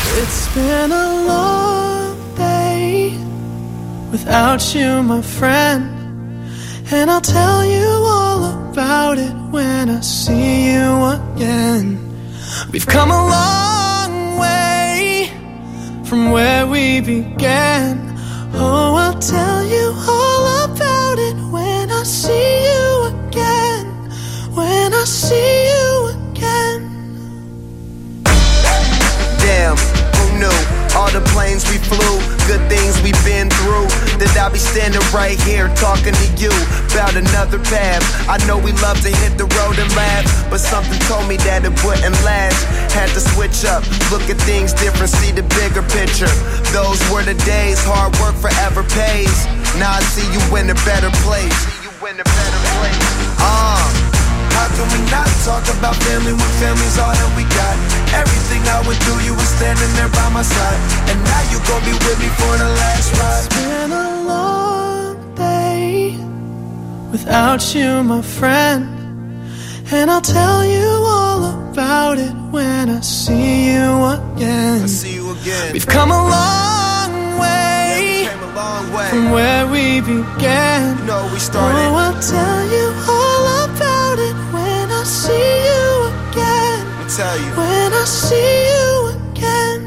It's been a long day without you, my friend, and I'll tell you all about it when I see you again. We've come a long way from where we began. Oh, I'll tell you all about it when I see you again. When I see you again. Damn, who knew? All the planes we flew, good things we've been through, that I'll be standing right here talking to you about another path. I know we love to hit the road and laugh, but something told me that it wouldn't last. Had to switch up, look at things different, see the bigger picture. Those were the days, hard work forever pays. Now I see you in a better place. How can we not talk about family when family's all that we got? Everything I went through, you were standing there by my side, and now you gon' be with me for the last ride. It's been a long day without you, my friend, and I'll tell you all about it when I see you again. We've come a long way, from where we began. You know we started. Oh, I'll tell you all about it when I see you again. Tell you. When I see you again.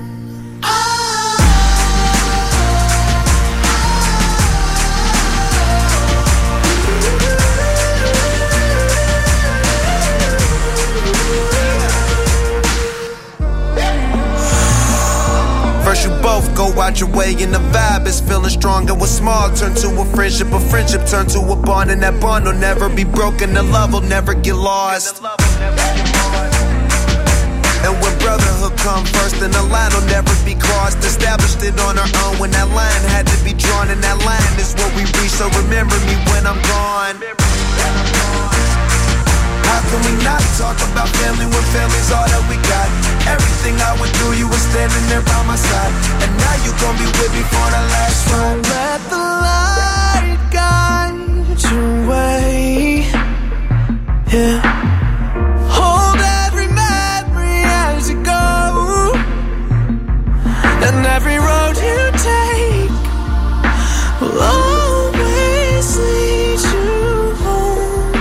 First you both go out your way and the vibe is feeling strong, and what's small turn to a friendship turn to a bond, and that bond will never be broken, the love will never get lost. And when brotherhood come first, then the line will never be crossed. Established it on our own when that line had to be drawn, and that line is what we reach, so remember me when I'm gone. How can we not talk about family when family's all that we got? Everything I went through, you were standing there by my side, and now you gon' be with me for the last ride. Let the light guide your way. Yeah. Hold every memory as you go, and every road you take will always lead you home.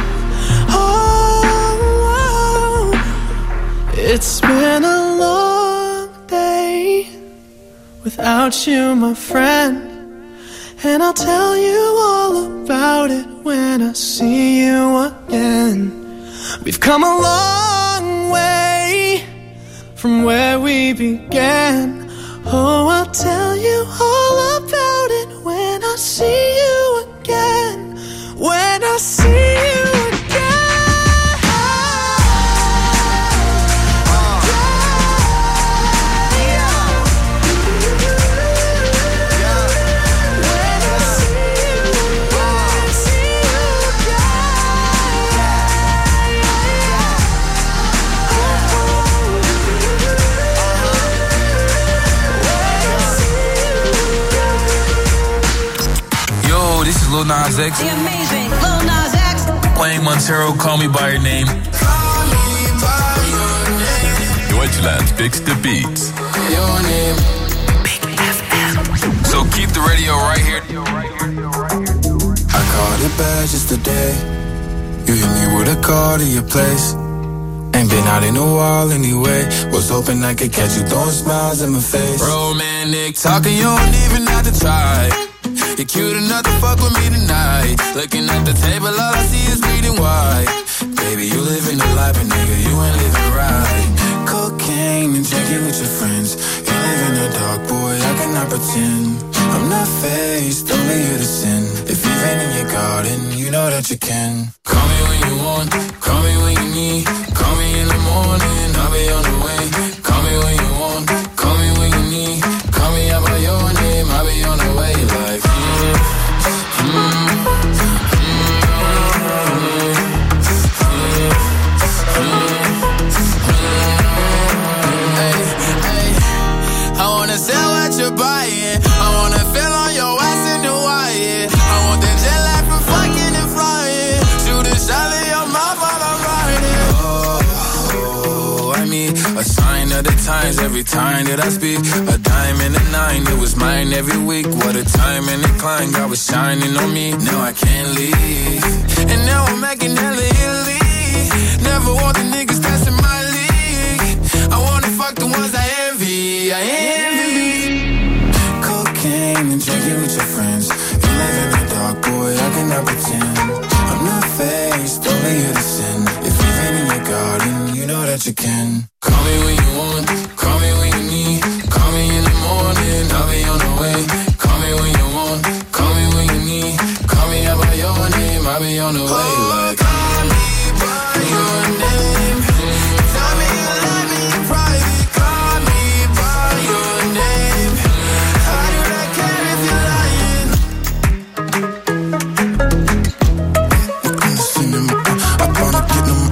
Oh, it's been a long day without you, my friend, and I'll tell you all about it when I see you again. We've come a long way from where we began. Oh, I'll tell you all about it when I see you again. When I see you again. Lil Nas X. The amazing Lil Nas X. Playing Montero, Call Me By Your Name. Call me by your name. Deutschland picks the beats. Your name. Big FM. So keep the radio right here. I called it bad just today. You hit me with a call to your place. Ain't been out in a while anyway. Was hoping I could catch you throwing smiles in my face. Romantic talking, you don't even have to try. You're cute enough to fuck with me tonight. Looking at the table, all I see is bleeding white. Baby, you living the life, but nigga, you ain't living right. Cocaine and drinking with your friends. You live in the dark, boy, I cannot pretend. I'm not faced, only you to sin. If you've been in your garden, you know that you can. Call me when you want, call me when you need. Call me in the morning, I'll be on the way. Call me when you want, call me when you need. Call me out by your name, I'll be on the way. Like I wanna sell what you're buying. I wanna feel on your ass in Hawaii. I want that jet lag from fucking and flying. Shoot a shot in your mouth while I'm riding. Oh, I mean a sign of the times, every time that I speak. A dime and a nine, it was mine every week. What a time and a climb, God was shining on me. Now I can't leave, and now I'm making hella Italy. Never want the niggas that's in my league. I wanna fuck the ones I envy. Cocaine and drinking with your friends. You live in the dark, boy, I cannot pretend. I'm not faced, only here to sin. If you've been in your garden, you know that you can. Call me when you want, call me when you need. Call me in the morning, I'll be on the way. Call me when you want, call me when you need. Call me out by your name, I'll be on the way. Like, call me by your name. Tell me you love me in private. Call me by your name. How do I care if you're lying? I wanna get them.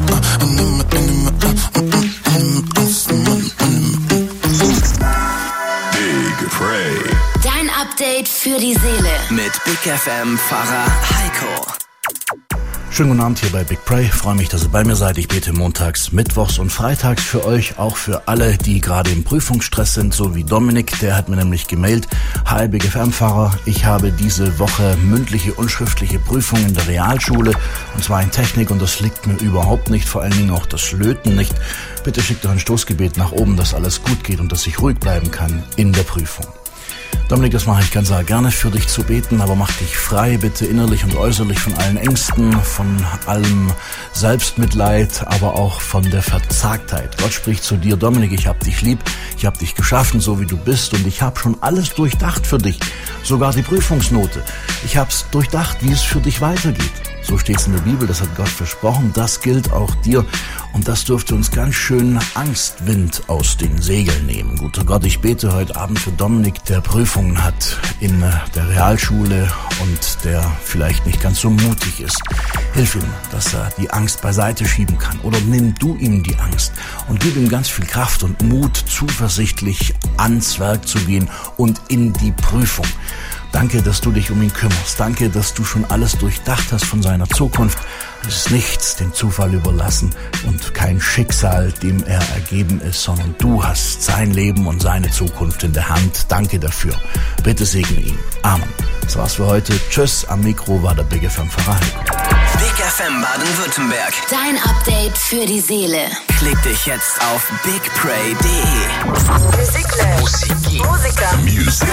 Big Pray. Dein Update für die Seele. Mit Big FM Pfarrer Heiko. Schönen guten Abend hier bei Big Pray. Freue mich, dass ihr bei mir seid. Ich bete montags, mittwochs und freitags für euch, auch für alle, die gerade im Prüfungsstress sind, so wie Dominik. Der hat mir nämlich gemailt: Hi Big FM-Pfarrer, ich habe diese Woche mündliche und schriftliche Prüfungen in der Realschule, und zwar in Technik, und das liegt mir überhaupt nicht, vor allen Dingen auch das Löten nicht. Bitte schickt doch ein Stoßgebet nach oben, dass alles gut geht und dass ich ruhig bleiben kann in der Prüfung. Dominik, das mache ich ganz gerne für dich zu beten, aber mach dich frei, bitte innerlich und äußerlich von allen Ängsten, von allem Selbstmitleid, aber auch von der Verzagtheit. Gott spricht zu dir: Dominik, ich hab dich lieb, ich hab dich geschaffen, so wie du bist, und ich habe schon alles durchdacht für dich, sogar die Prüfungsnote. Ich hab's durchdacht, wie es für dich weitergeht. So steht's in der Bibel, das hat Gott versprochen, das gilt auch dir, und das dürfte uns ganz schön Angstwind aus den Segeln nehmen. Guter Gott, ich bete heute Abend für Dominik, der Prüfungen hat in der Realschule und der vielleicht nicht ganz so mutig ist. Hilf ihm, dass er die Angst beiseite schieben kann, oder nimm du ihm die Angst und gib ihm ganz viel Kraft und Mut, zuversichtlich ans Werk zu gehen und in die Prüfung. Danke, dass du dich um ihn kümmerst. Danke, dass du schon alles durchdacht hast von seiner Zukunft. Es ist nichts dem Zufall überlassen und kein Schicksal, dem er ergeben ist, sondern du hast sein Leben und seine Zukunft in der Hand. Danke dafür. Bitte segne ihn. Amen. Das war's für heute. Tschüss. Am Mikro war der Big FM Pfarrer Heiko. Big FM Baden-Württemberg. Dein Update für die Seele. Klick dich jetzt auf bigpray.de. Musiker. Music.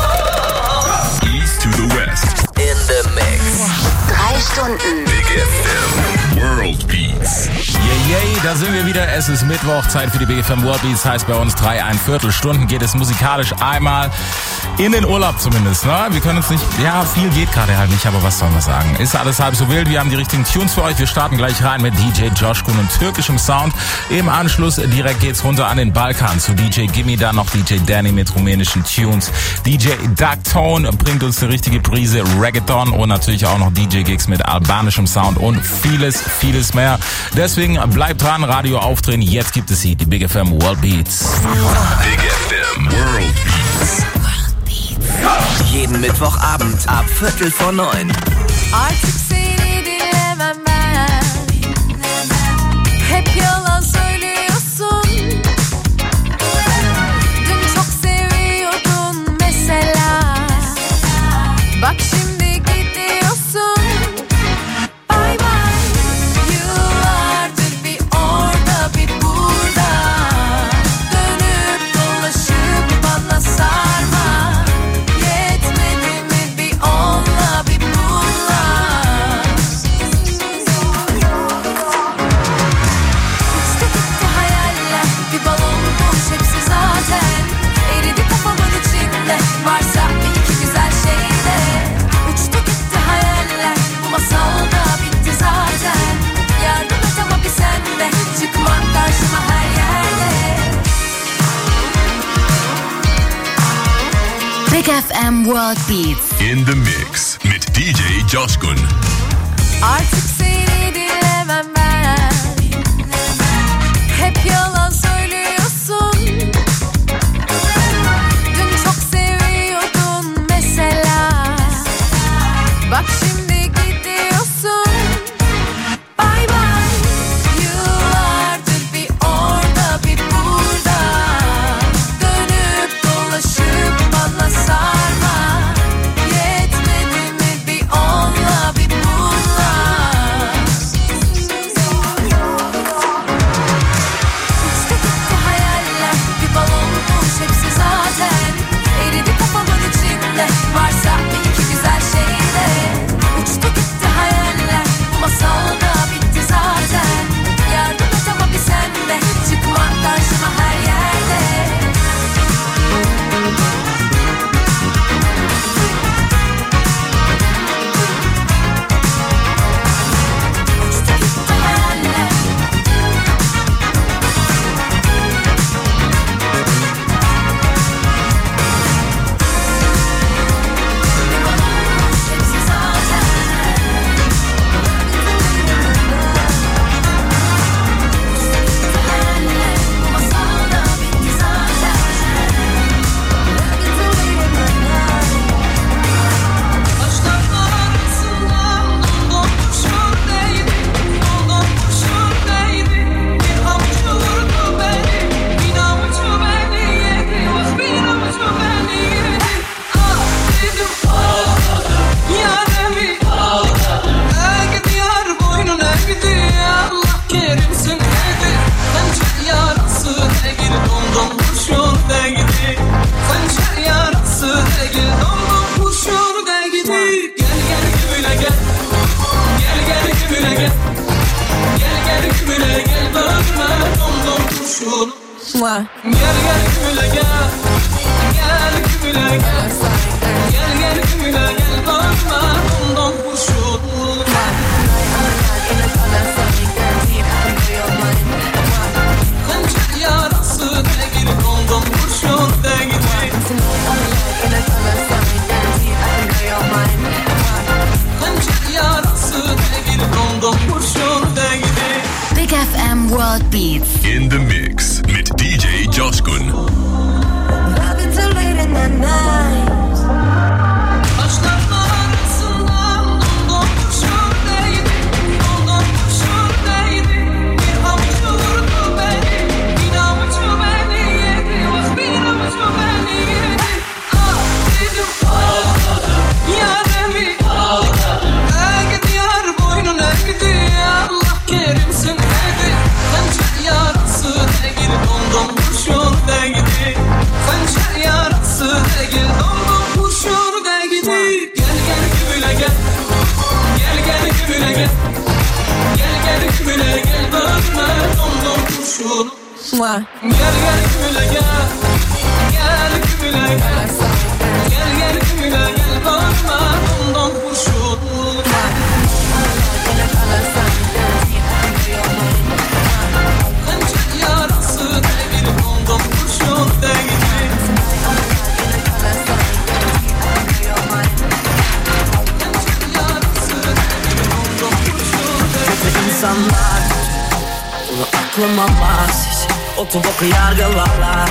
East to the West. In the mix. 3 Stunden. Big FM World Beats. Yay, da sind wir wieder. Es ist Mittwoch, Zeit für die Big FM World Beats. Heißt bei uns 3¼ Stunden geht es musikalisch einmal in den Urlaub zumindest. Ne? Wir können uns nicht, ja, viel geht gerade halt nicht, aber was sollen wir sagen? Ist alles halb so wild. Wir haben die richtigen Tunes für euch. Wir starten gleich rein mit DJ Joshkun und türkischem Sound. Im Anschluss direkt geht's runter an den Balkan zu DJ Gimme, dann noch DJ Danny mit rumänischen Tunes. DJ Darktone bringt uns eine richtige Prise Reggaeton und natürlich auch noch DJ Gigs mit albanischem Sound und vieles, vieles mehr. Deswegen bleibt dran, Radio aufdrehen. Jetzt gibt es sie, die Big FM World Beats. Big FM World Beats. Jeden Mittwochabend ab 8:45. Artık seni dinlemem ben. Hep yalan söylüyorsun. Dün çok seviyordun mesela. Bak şimdi gidiyorsun. Bye bye. Yıllardır bir orada bir burada. Dönüp dolaşıp bana sarma. Yetmedi mi bir onunla bir bununla. Uçtu gitti hayaller. Bir balonmuş hepsi zaten. Eridi kafamın içinde. Varsa bir iki güzel şeyle. Uçtu gitti hayaller. Bu masal da bitti zaten. Yardım et ama bir sen de. Çıkma karşıma her yerde. Big FM World Beats. In the mix mit DJ Joshkun. Artık seni dinlemem ben. Hep yalan söylüyorsun. Dün çok seviyordun mesela. Bak şimdi gidiyorsun. Bye bye. Yıllardır bir orada bir burada. gel kümüle gel. Gel kümüle gel. Gel kümüle gel. Bakma ondan kurşun. Kanca yarası değil ondan kurşun değil. Kanca yarası değil ondan kurşun değil. Big FM World Beats. In the mix mit DJ Coşkun. Loving till late in the night. Taşların arasından ondan kurşun değdi. Ondan kurşun değdi. Bir avucu vurdu beni. Bir avucu beni yedi. Bak bir avucu beni yedi. Ah dedim ağladım. Yaremi ağladım. Eğdi yar boynun eğdi. Allah kerimsin dedi. Kanca yarası değil ondan kurşun değdi. Kanca yarası değil ondan kurşun değdi. Gel kümüle gel. Gel kümüle gel. Gel kümüle gel. Bakma ondan kurşun. Gel kümüle gel. Gel kümüle gel. Gel kümüle gel. Bakma ondan kurşun. Kanca yarası değil ondan kurşun değdi. İnsanlar bunu aklıma bas. Oturup yargılarlar.